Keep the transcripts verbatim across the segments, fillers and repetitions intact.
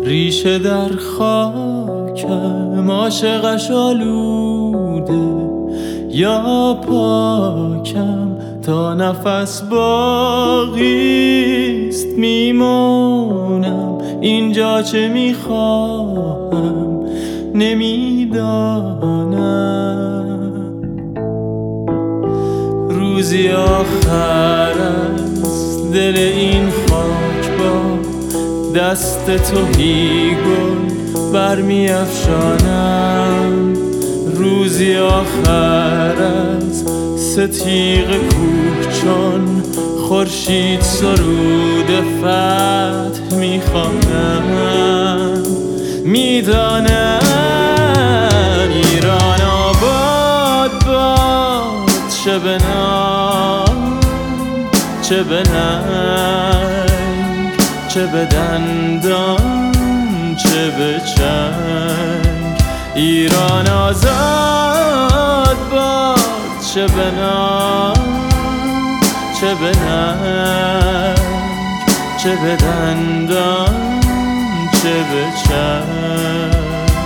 ریشه در خاکم، عاشقش آلوده یا پاکم، تا نفس باقیست میمونم اینجا، چه میخواهم نمیدانم. روزی آخر از دل این خاک با دست توهی گل برمی افشانم. روزی آخر از ستیغ کوه چون خورشید سرود فتح میخوانم. میدانم ایران آباد باد، چه به نام چه به ننگ، چه به دندان چه به چنگ. ایران آزاد باد، چه به نام چه به ننگ، چه به دندان چه به چنگ.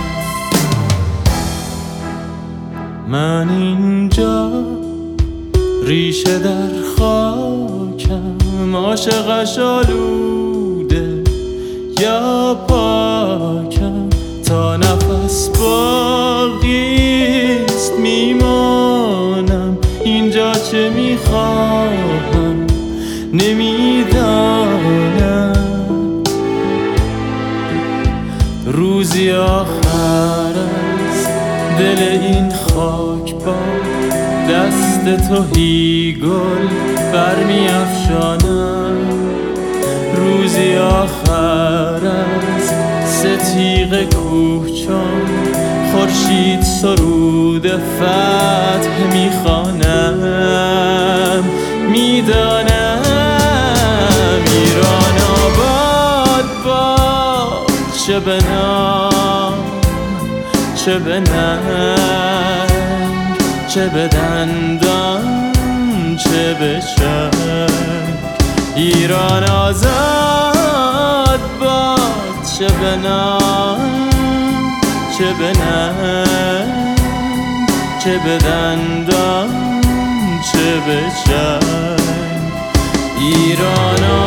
من اینجا ریشه در خاکم، عاشقش آلوده یا پاکم، تا نفس باقیست میمانم اینجا، چه میخواهم نمیدانم. روزی آخر از دل این خاک با دست توهی گل برمی افشانم. روزی آخر از ستیغ کوه چون خورشید سرود فتح میخوانم. میدانم ایران آباد باد، چه به نام چه به ننگ، چه به دندان چه به چنگ. ایران آزاد باد، چه به نام چه به ننگ، چه به دندان چه به چنگ. ایران